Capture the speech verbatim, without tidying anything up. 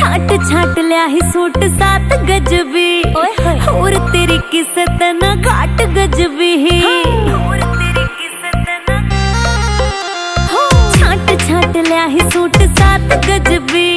छाट छाट लिया ही सूट सात गजबी, और तेरी किस्मत न घाट गजबी। छाट छाट लिया ही सूट सात गजबी,